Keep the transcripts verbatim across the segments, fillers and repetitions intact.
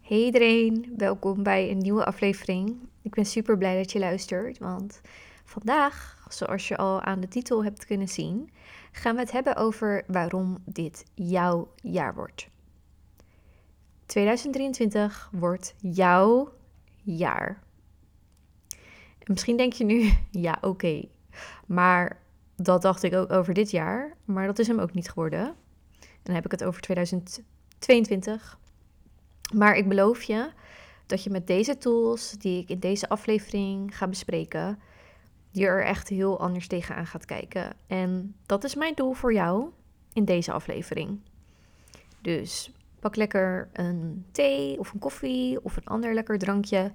Hey iedereen, welkom bij een nieuwe aflevering. Ik ben super blij dat je luistert, want vandaag, zoals je al aan de titel hebt kunnen zien, gaan we het hebben over waarom dit jouw jaar wordt. tweeduizend drieëntwintig wordt jouw jaar. En misschien denk je nu, ja oké, okay. maar dat dacht ik ook over dit jaar, maar dat is hem ook niet geworden. En dan heb ik het over tweeduizend tweeëntwintig. Maar ik beloof je dat je met deze tools die ik in deze aflevering ga bespreken, je er echt heel anders tegenaan gaat kijken. En dat is mijn doel voor jou in deze aflevering. Dus pak lekker een thee of een koffie of een ander lekker drankje.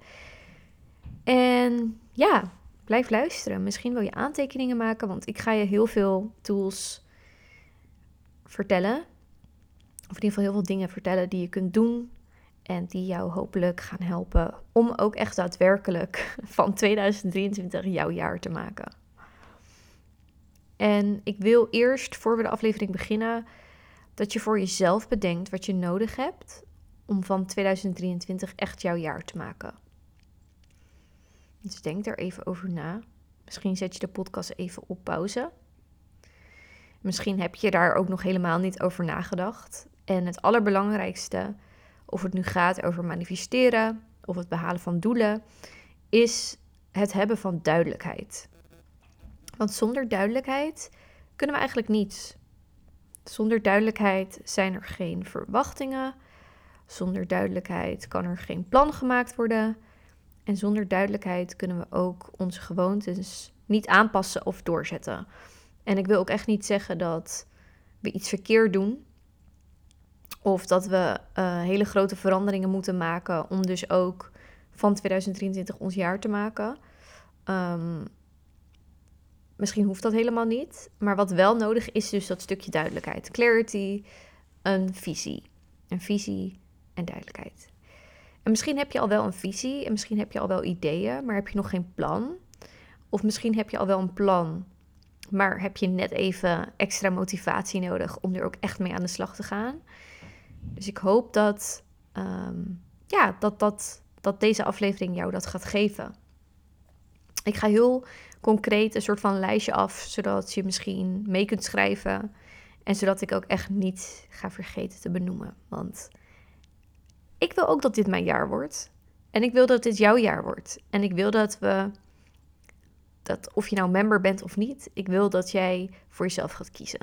En ja, blijf luisteren. Misschien wil je aantekeningen maken, want ik ga je heel veel tools vertellen. Of in ieder geval heel veel dingen vertellen die je kunt doen. En die jou hopelijk gaan helpen om ook echt daadwerkelijk van tweeduizend drieëntwintig jouw jaar te maken. En ik wil eerst, voor we de aflevering beginnen, dat je voor jezelf bedenkt wat je nodig hebt om van tweeduizend drieëntwintig echt jouw jaar te maken. Dus denk er even over na. Misschien zet je de podcast even op pauze. Misschien heb je daar ook nog helemaal niet over nagedacht. En het allerbelangrijkste, of het nu gaat over manifesteren of het behalen van doelen, is het hebben van duidelijkheid. Want zonder duidelijkheid kunnen we eigenlijk niets. Zonder duidelijkheid zijn er geen verwachtingen. Zonder duidelijkheid kan er geen plan gemaakt worden. En zonder duidelijkheid kunnen we ook onze gewoontes niet aanpassen of doorzetten. En ik wil ook echt niet zeggen dat we iets verkeerd doen. Of dat we uh, hele grote veranderingen moeten maken om dus ook van tweeduizend drieëntwintig ons jaar te maken. Um, misschien hoeft dat helemaal niet. Maar wat wel nodig is dus dat stukje duidelijkheid. Clarity, een visie. Een visie en duidelijkheid. En misschien heb je al wel een visie en misschien heb je al wel ideeën, maar heb je nog geen plan. Of misschien heb je al wel een plan, maar heb je net even extra motivatie nodig om er ook echt mee aan de slag te gaan. Dus ik hoop dat, um, ja, dat, dat, dat deze aflevering jou dat gaat geven. Ik ga heel concreet een soort van lijstje af, zodat je misschien mee kunt schrijven. En zodat ik ook echt niet ga vergeten te benoemen. Want ik wil ook dat dit mijn jaar wordt. En ik wil dat dit jouw jaar wordt. En ik wil dat we, dat of je nou member bent of niet, ik wil dat jij voor jezelf gaat kiezen.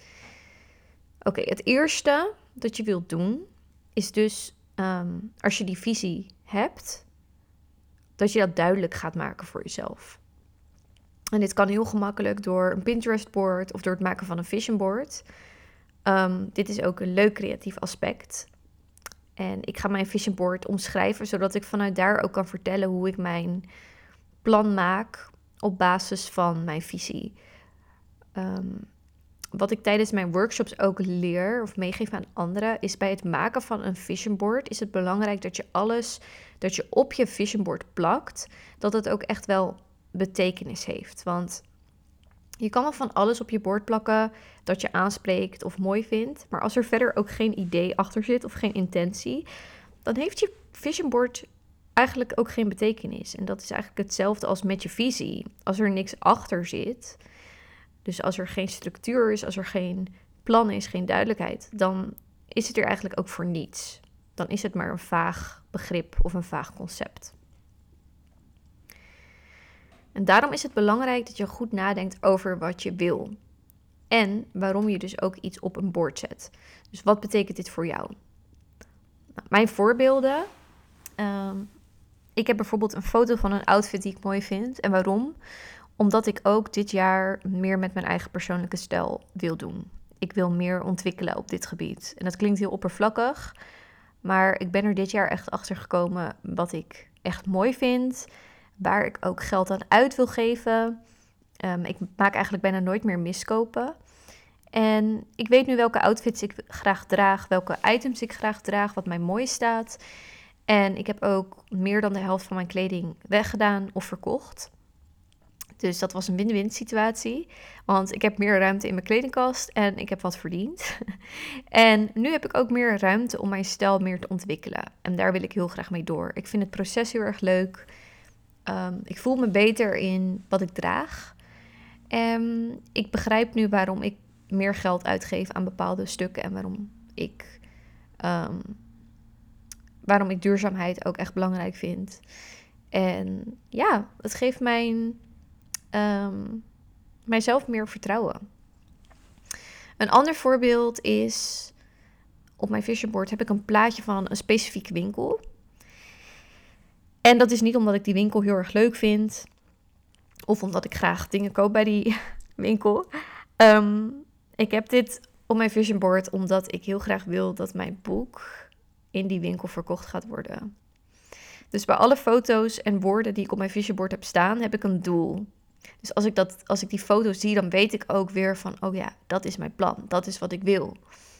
Oké, okay, het eerste dat je wilt doen, is dus um, als je die visie hebt, dat je dat duidelijk gaat maken voor jezelf. En dit kan heel gemakkelijk door een Pinterest board of door het maken van een vision board. Um, dit is ook een leuk creatief aspect. En ik ga mijn vision board omschrijven, zodat ik vanuit daar ook kan vertellen hoe ik mijn plan maak op basis van mijn visie. Um, Wat ik tijdens mijn workshops ook leer of meegeef aan anderen, is bij het maken van een vision board is het belangrijk dat je alles dat je op je vision board plakt, dat het ook echt wel betekenis heeft. Want je kan wel van alles op je bord plakken dat je aanspreekt of mooi vindt, maar als er verder ook geen idee achter zit of geen intentie, dan heeft je vision board eigenlijk ook geen betekenis. En dat is eigenlijk hetzelfde als met je visie. Als er niks achter zit, dus als er geen structuur is, als er geen plan is, geen duidelijkheid, dan is het er eigenlijk ook voor niets. Dan is het maar een vaag begrip of een vaag concept. En daarom is het belangrijk dat je goed nadenkt over wat je wil. En waarom je dus ook iets op een bord zet. Dus wat betekent dit voor jou? Nou, mijn voorbeelden. Um, ik heb bijvoorbeeld een foto van een outfit die ik mooi vind. En waarom? Omdat ik ook dit jaar meer met mijn eigen persoonlijke stijl wil doen. Ik wil meer ontwikkelen op dit gebied. En dat klinkt heel oppervlakkig, maar ik ben er dit jaar echt achter gekomen wat ik echt mooi vind, waar ik ook geld aan uit wil geven. Um, ik maak eigenlijk bijna nooit meer miskopen. En ik weet nu welke outfits ik graag draag, welke items ik graag draag, wat mij mooi staat. En ik heb ook meer dan de helft van mijn kleding weggedaan of verkocht. Dus dat was een win-win situatie. Want ik heb meer ruimte in mijn kledingkast en ik heb wat verdiend. En nu heb ik ook meer ruimte om mijn stijl meer te ontwikkelen. En daar wil ik heel graag mee door. Ik vind het proces heel erg leuk. Um, ik voel me beter in wat ik draag. En ik begrijp nu waarom ik meer geld uitgeef aan bepaalde stukken. En waarom ik, um, waarom ik duurzaamheid ook echt belangrijk vind. En ja, het geeft mijn... Um, mijzelf meer vertrouwen. Een ander voorbeeld is, op mijn vision board heb ik een plaatje van een specifieke winkel. En dat is niet omdat ik die winkel heel erg leuk vind, of omdat ik graag dingen koop bij die winkel. Um, ik heb dit op mijn vision board omdat ik heel graag wil dat mijn boek in die winkel verkocht gaat worden. Dus bij alle foto's en woorden die ik op mijn vision board heb staan, heb ik een doel. Dus als ik, dat, als ik die foto's zie, dan weet ik ook weer van... oh ja, dat is mijn plan. Dat is wat ik wil.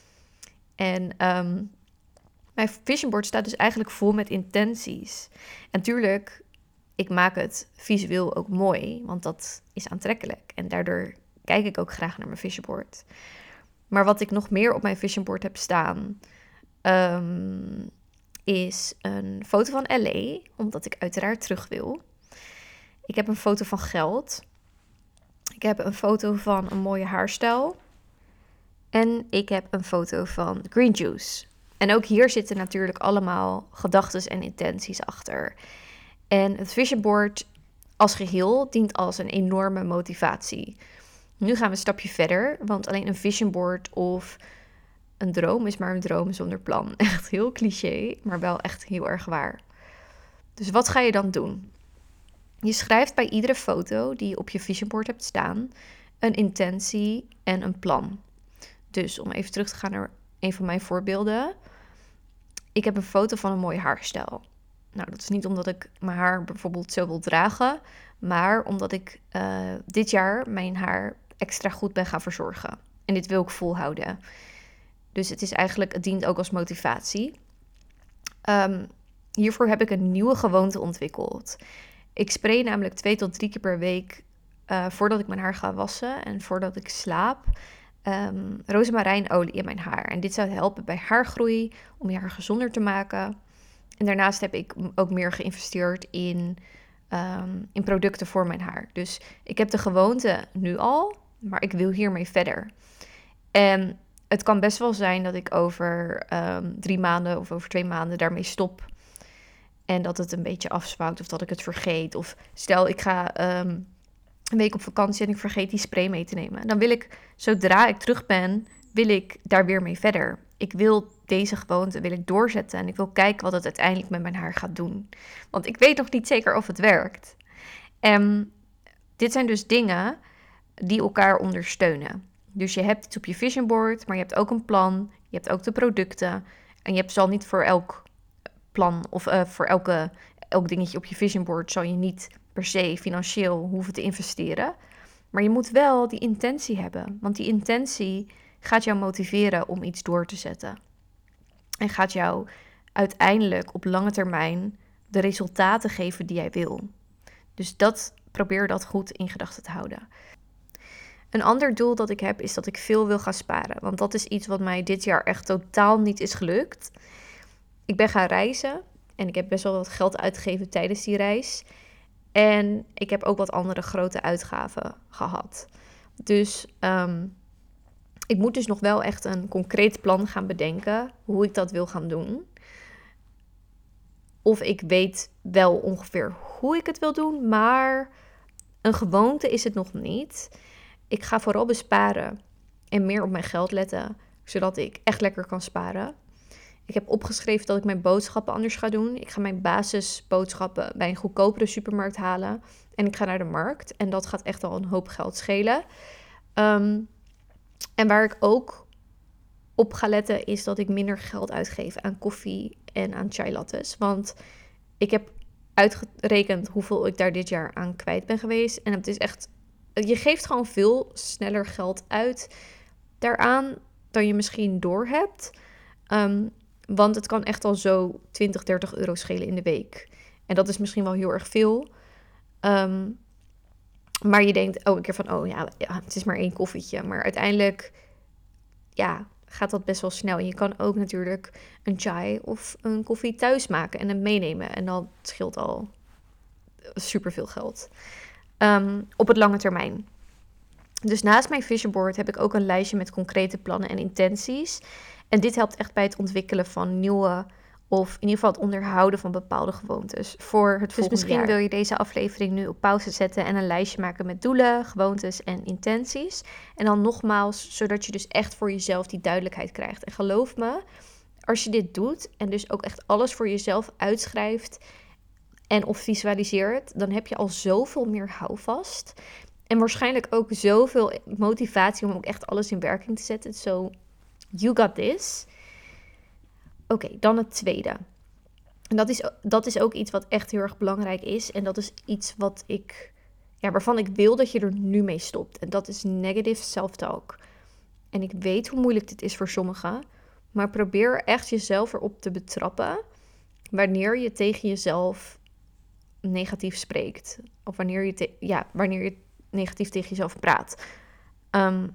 En um, mijn vision board staat dus eigenlijk vol met intenties. En tuurlijk, ik maak het visueel ook mooi. Want dat is aantrekkelijk. En daardoor kijk ik ook graag naar mijn vision board. Maar wat ik nog meer op mijn vision board heb staan... Um, is een foto van L A. Omdat ik uiteraard terug wil. Ik heb een foto van geld. Ik heb een foto van een mooie haarstijl. En ik heb een foto van green juice. En ook hier zitten natuurlijk allemaal gedachten en intenties achter. En het vision board als geheel dient als een enorme motivatie. Nu gaan we een stapje verder, want alleen een vision board of een droom is maar een droom zonder plan. Echt heel cliché, maar wel echt heel erg waar. Dus wat ga je dan doen? Je schrijft bij iedere foto die je op je vision board hebt staan een intentie en een plan. Dus om even terug te gaan naar een van mijn voorbeelden. Ik heb een foto van een mooie haarstijl. Nou, dat is niet omdat ik mijn haar bijvoorbeeld zo wil dragen, maar omdat ik uh, dit jaar mijn haar extra goed ben gaan verzorgen. En dit wil ik volhouden. Dus het is eigenlijk, het dient ook als motivatie. Um, hiervoor heb ik een nieuwe gewoonte ontwikkeld. Ik spray namelijk twee tot drie keer per week uh, voordat ik mijn haar ga wassen en voordat ik slaap um, rozemarijnolie in mijn haar. En dit zou helpen bij haargroei, om je haar gezonder te maken. En daarnaast heb ik ook meer geïnvesteerd in, um, in producten voor mijn haar. Dus ik heb de gewoonte nu al, maar ik wil hiermee verder. En het kan best wel zijn dat ik over um, drie maanden of over twee maanden daarmee stop. En dat het een beetje afzwakt of dat ik het vergeet. Of stel ik ga um, een week op vakantie en ik vergeet die spray mee te nemen. Dan wil ik, zodra ik terug ben, wil ik daar weer mee verder. Ik wil deze gewoonte wil ik doorzetten. En ik wil kijken wat het uiteindelijk met mijn haar gaat doen. Want ik weet nog niet zeker of het werkt. En dit zijn dus dingen die elkaar ondersteunen. Dus je hebt het op je vision board, maar je hebt ook een plan. Je hebt ook de producten. En je hebt, zal niet voor elk plan of uh, voor elke, elk dingetje op je vision board zal je niet per se financieel hoeven te investeren. Maar je moet wel die intentie hebben. Want die intentie gaat jou motiveren om iets door te zetten. En gaat jou uiteindelijk op lange termijn de resultaten geven die jij wil. Dus dat, probeer dat goed in gedachten te houden. Een ander doel dat ik heb is dat ik veel wil gaan sparen. Want dat is iets wat mij dit jaar echt totaal niet is gelukt. Ik ben gaan reizen en ik heb best wel wat geld uitgegeven tijdens die reis. En ik heb ook wat andere grote uitgaven gehad. Dus um, ik moet dus nog wel echt een concreet plan gaan bedenken hoe ik dat wil gaan doen. Of ik weet wel ongeveer hoe ik het wil doen, maar een gewoonte is het nog niet. Ik ga vooral besparen en meer op mijn geld letten, zodat ik echt lekker kan sparen. Ik heb opgeschreven dat ik mijn boodschappen anders ga doen. Ik ga mijn basisboodschappen bij een goedkopere supermarkt halen. En ik ga naar de markt. En dat gaat echt al een hoop geld schelen. Um, en waar ik ook op ga letten is dat ik minder geld uitgeef aan koffie en aan chai lattes. Want ik heb uitgerekend hoeveel ik daar dit jaar aan kwijt ben geweest. En het is echt, je geeft gewoon veel sneller geld uit daaraan dan je misschien doorhebt. Um, Want het kan echt al zo twintig, dertig euro schelen in de week. En dat is misschien wel heel erg veel. Um, Maar je denkt elke keer van, oh ja, ja, het is maar één koffietje. Maar uiteindelijk, ja, gaat dat best wel snel. En je kan ook natuurlijk een chai of een koffie thuis maken en het meenemen. En dat scheelt al superveel geld. Um, op het lange termijn. Dus naast mijn vision board heb ik ook een lijstje met concrete plannen en intenties. En dit helpt echt bij het ontwikkelen van nieuwe, of in ieder geval het onderhouden van bepaalde gewoontes voor het volgende jaar. Dus misschien wil je deze aflevering nu op pauze zetten en een lijstje maken met doelen, gewoontes en intenties. En dan nogmaals, zodat je dus echt voor jezelf die duidelijkheid krijgt. En geloof me, als je dit doet en dus ook echt alles voor jezelf uitschrijft en of visualiseert, dan heb je al zoveel meer houvast. En waarschijnlijk ook zoveel motivatie om ook echt alles in werking te zetten. So, you got this. Oké, okay, dan het tweede. En dat is, dat is ook iets wat echt heel erg belangrijk is. En dat is iets wat ik, ja, waarvan ik wil dat je er nu mee stopt. En dat is negative self-talk. En ik weet hoe moeilijk dit is voor sommigen. Maar probeer echt jezelf erop te betrappen wanneer je tegen jezelf negatief spreekt. Of wanneer je, te, ja, wanneer je negatief tegen jezelf praat. Um,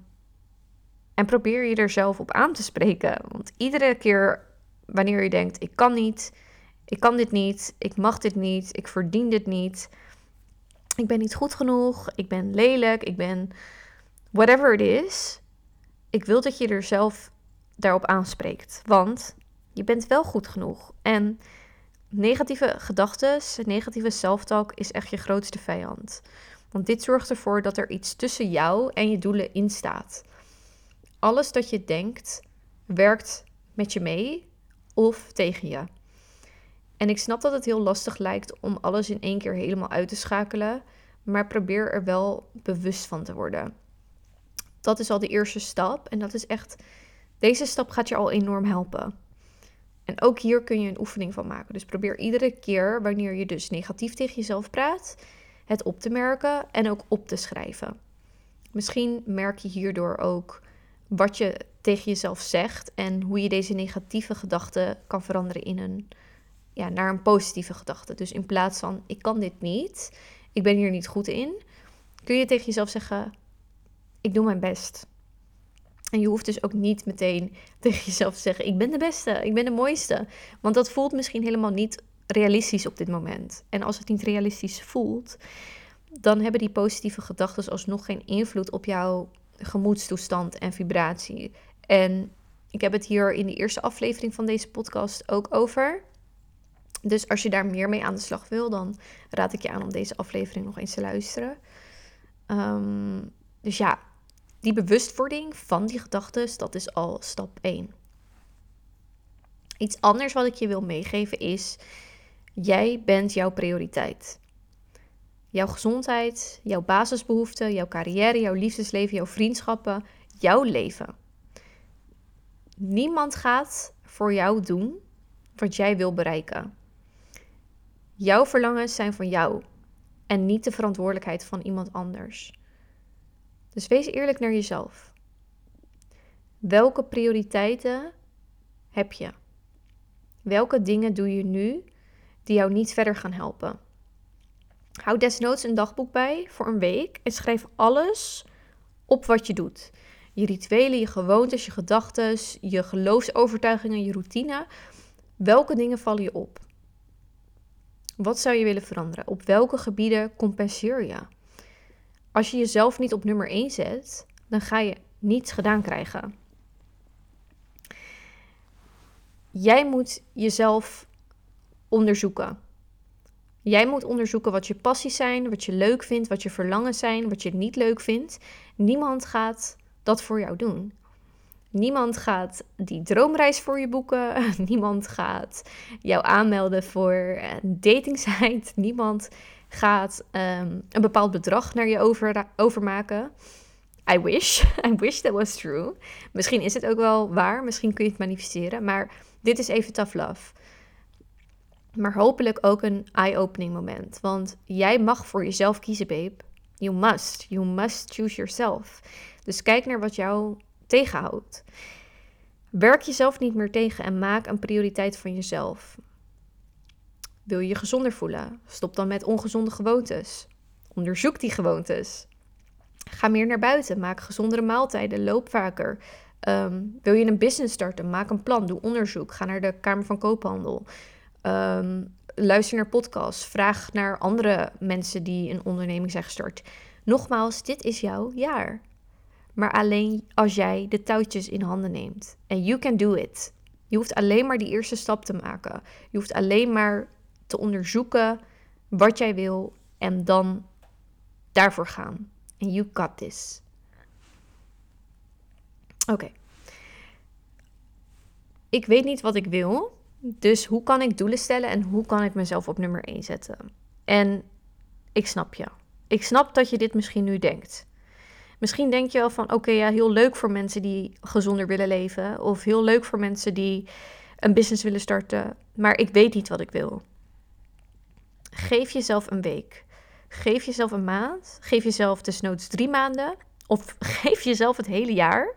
en probeer je er zelf op aan te spreken. Want iedere keer wanneer je denkt, ik kan niet, ik kan dit niet, ik mag dit niet, ik verdien dit niet, ik ben niet goed genoeg, ik ben lelijk, ik ben whatever it is. Ik wil dat je er zelf daarop aanspreekt. Want je bent wel goed genoeg. En negatieve gedachten, negatieve self-talk is echt je grootste vijand. Want dit zorgt ervoor dat er iets tussen jou en je doelen in staat. Alles dat je denkt, werkt met je mee of tegen je. En ik snap dat het heel lastig lijkt om alles in één keer helemaal uit te schakelen, maar probeer er wel bewust van te worden. Dat is al de eerste stap en dat is echt, deze stap gaat je al enorm helpen. En ook hier kun je een oefening van maken. Dus probeer iedere keer wanneer je dus negatief tegen jezelf praat, het op te merken en ook op te schrijven. Misschien merk je hierdoor ook wat je tegen jezelf zegt en hoe je deze negatieve gedachten kan veranderen in een, ja, naar een positieve gedachte. Dus in plaats van, ik kan dit niet, ik ben hier niet goed in, kun je tegen jezelf zeggen, ik doe mijn best. En je hoeft dus ook niet meteen tegen jezelf te zeggen, ik ben de beste, ik ben de mooiste. Want dat voelt misschien helemaal niet realistisch op dit moment. En als het niet realistisch voelt, dan hebben die positieve gedachten alsnog geen invloed op jouw gemoedstoestand en vibratie. En ik heb het hier in de eerste aflevering van deze podcast ook over. Dus als je daar meer mee aan de slag wil, dan raad ik je aan om deze aflevering nog eens te luisteren. Um, dus ja, die bewustwording van die gedachten, dat is al stap één. Iets anders wat ik je wil meegeven is, jij bent jouw prioriteit. Jouw gezondheid, jouw basisbehoeften, jouw carrière, jouw liefdesleven, jouw vriendschappen, jouw leven. Niemand gaat voor jou doen wat jij wil bereiken. Jouw verlangens zijn van jou en niet de verantwoordelijkheid van iemand anders. Dus wees eerlijk naar jezelf. Welke prioriteiten heb je? Welke dingen doe je nu die jou niet verder gaan helpen? Houd desnoods een dagboek bij voor een week en schrijf alles op wat je doet. Je rituelen, je gewoontes, je gedachten, je geloofsovertuigingen, je routine. Welke dingen vallen je op? Wat zou je willen veranderen? Op welke gebieden compenseer je? Als je jezelf niet op nummer één zet, dan ga je niets gedaan krijgen. Jij moet jezelf onderzoeken. Jij moet onderzoeken wat je passies zijn, wat je leuk vindt, wat je verlangens zijn, wat je niet leuk vindt. Niemand gaat dat voor jou doen. Niemand gaat die droomreis voor je boeken. Niemand gaat jou aanmelden voor een datingsite. Niemand gaat um, een bepaald bedrag naar je over, overmaken. I wish. I wish that was true. Misschien is het ook wel waar. Misschien kun je het manifesteren. Maar dit is even tough love. Maar hopelijk ook een eye-opening moment. Want jij mag voor jezelf kiezen, babe. You must. You must choose yourself. Dus kijk naar wat jou tegenhoudt. Werk jezelf niet meer tegen en maak een prioriteit van jezelf. Wil je je gezonder voelen? Stop dan met ongezonde gewoontes. onderzoek die gewoontes. Ga meer naar buiten, maak gezondere maaltijden, loop vaker. Um, wil je een business starten, maak een plan, doe onderzoek. Ga naar de Kamer van Koophandel. Um, luister naar podcasts, vraag naar andere mensen die een onderneming zijn gestart. Nogmaals, dit is jouw jaar. Maar alleen als jij de touwtjes in handen neemt. En you can do it. Je hoeft alleen maar die eerste stap te maken. Je hoeft alleen maar te onderzoeken wat jij wil en dan daarvoor gaan. En you got this. Oké. Okay. Ik weet niet wat ik wil. Dus hoe kan ik doelen stellen en hoe kan ik mezelf op nummer één zetten? En ik snap je. Ik snap dat je dit misschien nu denkt. Misschien denk je wel van, oké, okay, ja, heel leuk voor mensen die gezonder willen leven. Of heel leuk voor mensen die een business willen starten. Maar ik weet niet wat ik wil. Geef jezelf een week. Geef jezelf een maand. Geef jezelf desnoods drie maanden. Of geef jezelf het hele jaar.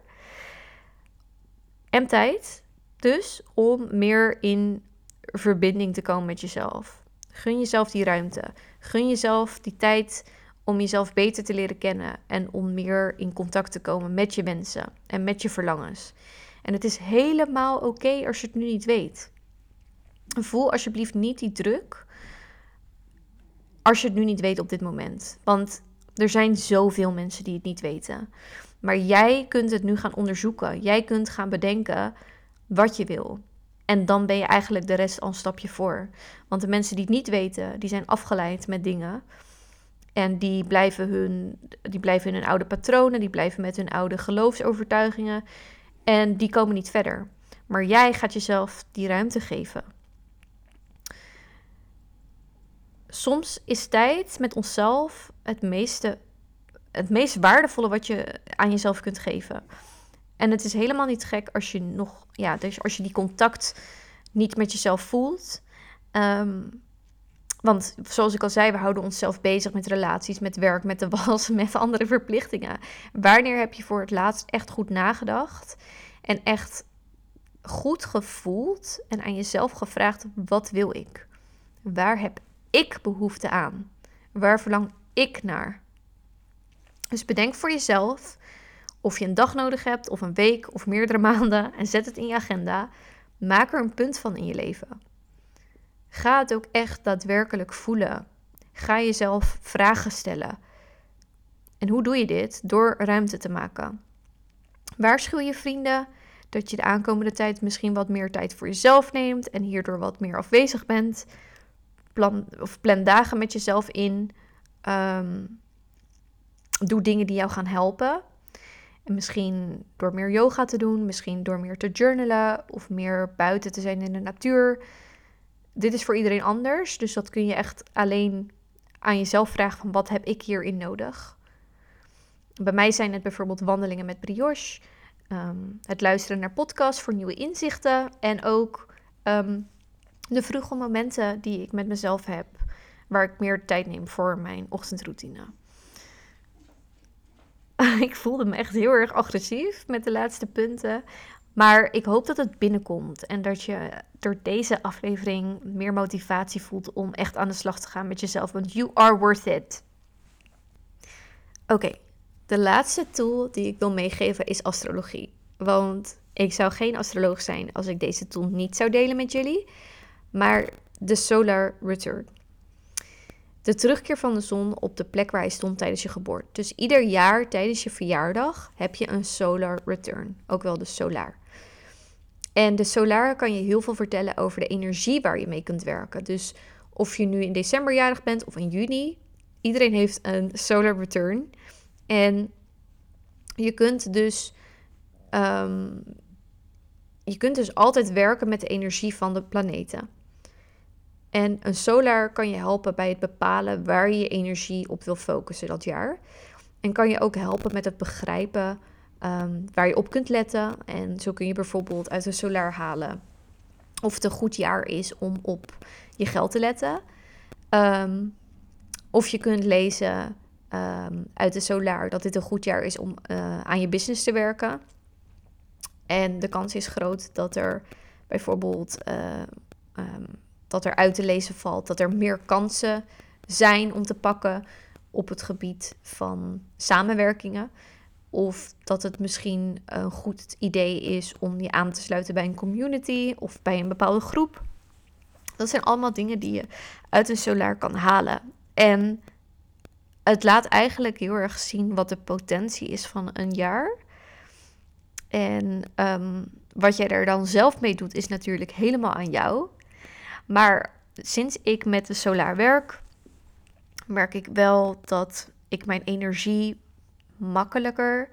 En tijd dus om meer in verbinding te komen met jezelf. Gun jezelf die ruimte. Gun jezelf die tijd om jezelf beter te leren kennen en om meer in contact te komen met je wensen en met je verlangens. En het is helemaal oké okay als je het nu niet weet. Voel alsjeblieft niet die druk als je het nu niet weet op dit moment. Want er zijn zoveel mensen die het niet weten. Maar jij kunt het nu gaan onderzoeken. Jij kunt gaan bedenken wat je wil. En dan ben je eigenlijk de rest al een stapje voor. Want de mensen die het niet weten, die zijn afgeleid met dingen. En die blijven, hun, die blijven in hun oude patronen, die blijven met hun oude geloofsovertuigingen. En die komen niet verder. Maar jij gaat jezelf die ruimte geven. Soms is tijd met onszelf het meeste, het meest waardevolle wat je aan jezelf kunt geven. En het is helemaal niet gek als je nog, ja, dus als je die contact niet met jezelf voelt. Um, Want zoals ik al zei, we houden onszelf bezig met relaties, met werk, met de was, met andere verplichtingen. Wanneer heb je voor het laatst echt goed nagedacht en echt goed gevoeld en aan jezelf gevraagd, wat wil ik? Waar heb ik behoefte aan? Waar verlang ik naar? Dus bedenk voor jezelf of je een dag nodig hebt of een week of meerdere maanden en zet het in je agenda. Maak er een punt van in je leven. Ga het ook echt daadwerkelijk voelen. Ga jezelf vragen stellen. En hoe doe je dit? Door ruimte te maken. Waarschuw je vrienden dat je de aankomende tijd misschien wat meer tijd voor jezelf neemt en hierdoor wat meer afwezig bent. Plan, of plan dagen met jezelf in. Um, doe dingen die jou gaan helpen. En misschien door meer yoga te doen, misschien door meer te journalen of meer buiten te zijn in de natuur. Dit is voor iedereen anders, dus dat kun je echt alleen aan jezelf vragen van wat heb ik hierin nodig. Bij mij zijn het bijvoorbeeld wandelingen met brioche, um, het luisteren naar podcasts voor nieuwe inzichten en ook um, de vroege momenten die ik met mezelf heb, waar ik meer tijd neem voor mijn ochtendroutine. Ik voelde me echt heel erg agressief met de laatste punten. Maar ik hoop dat het binnenkomt en dat je door deze aflevering meer motivatie voelt om echt aan de slag te gaan met jezelf. Want you are worth it. Oké, okay, de laatste tool die ik wil meegeven is astrologie. Want ik zou geen astroloog zijn als ik deze tool niet zou delen met jullie. Maar de solar return. De terugkeer van de zon op de plek waar hij stond tijdens je geboorte. Dus ieder jaar tijdens je verjaardag heb je een solar return. Ook wel de solar. En de solar kan je heel veel vertellen over de energie waar je mee kunt werken. Dus of je nu in december jarig bent of in juni. Iedereen heeft een solar return. En je kunt dus, um, je kunt dus altijd werken met de energie van de planeten. En een solar kan je helpen bij het bepalen waar je je energie op wil focussen dat jaar. En kan je ook helpen met het begrijpen um, waar je op kunt letten. En zo kun je bijvoorbeeld uit een solar halen of het een goed jaar is om op je geld te letten. Um, of je kunt lezen um, uit de solar dat dit een goed jaar is om uh, aan je business te werken. En de kans is groot dat er bijvoorbeeld Uh, um, dat er uit te lezen valt, dat er meer kansen zijn om te pakken op het gebied van samenwerkingen. Of dat het misschien een goed idee is om je aan te sluiten bij een community of bij een bepaalde groep. Dat zijn allemaal dingen die je uit een solaar kan halen. En het laat eigenlijk heel erg zien wat de potentie is van een jaar. En um, wat jij er dan zelf mee doet, is natuurlijk helemaal aan jou. Maar sinds ik met de solaar werk, merk ik wel dat ik mijn energie makkelijker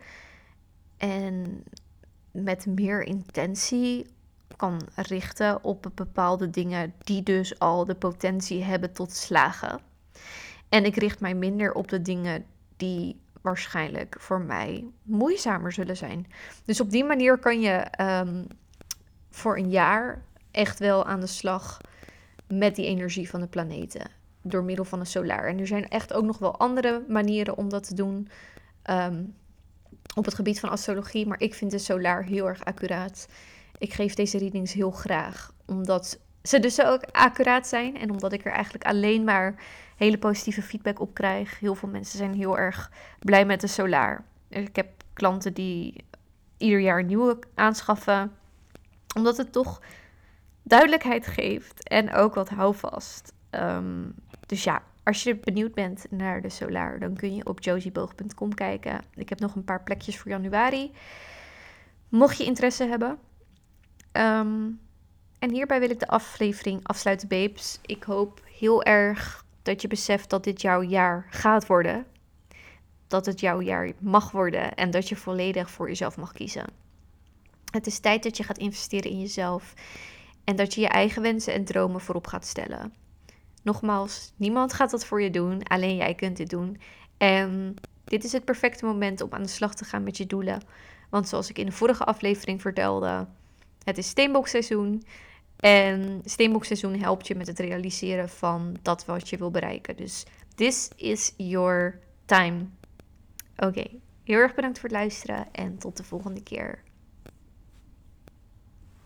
en met meer intentie kan richten op bepaalde dingen die dus al de potentie hebben tot slagen. En ik richt mij minder op de dingen die waarschijnlijk voor mij moeizamer zullen zijn. Dus op die manier kan je um, voor een jaar echt wel aan de slag met die energie van de planeten. Door middel van een solaar. En er zijn echt ook nog wel andere manieren om dat te doen. Um, op het gebied van astrologie. Maar ik vind de solaar heel erg accuraat. Ik geef deze readings heel graag. Omdat ze dus ook accuraat zijn. En omdat ik er eigenlijk alleen maar hele positieve feedback op krijg. Heel veel mensen zijn heel erg blij met de solaar. Ik heb klanten die ieder jaar een nieuwe aanschaffen. Omdat het toch duidelijkheid geeft. En ook wat houvast. Um, dus ja, als je benieuwd bent naar de solaar, dan kun je op josieboog punt com kijken. Ik heb nog een paar plekjes voor januari. Mocht je interesse hebben. Um, en hierbij wil ik de aflevering afsluiten, babes. Ik hoop heel erg dat je beseft dat dit jouw jaar gaat worden. Dat het jouw jaar mag worden. En dat je volledig voor jezelf mag kiezen. Het is tijd dat je gaat investeren in jezelf. En dat je je eigen wensen en dromen voorop gaat stellen. Nogmaals, niemand gaat dat voor je doen. Alleen jij kunt dit doen. En dit is het perfecte moment om aan de slag te gaan met je doelen. Want zoals ik in de vorige aflevering vertelde, het is steenbokseizoen. En steenbokseizoen helpt je met het realiseren van dat wat je wil bereiken. Dus this is your time. Oké, okay. Heel erg bedankt voor het luisteren en tot de volgende keer.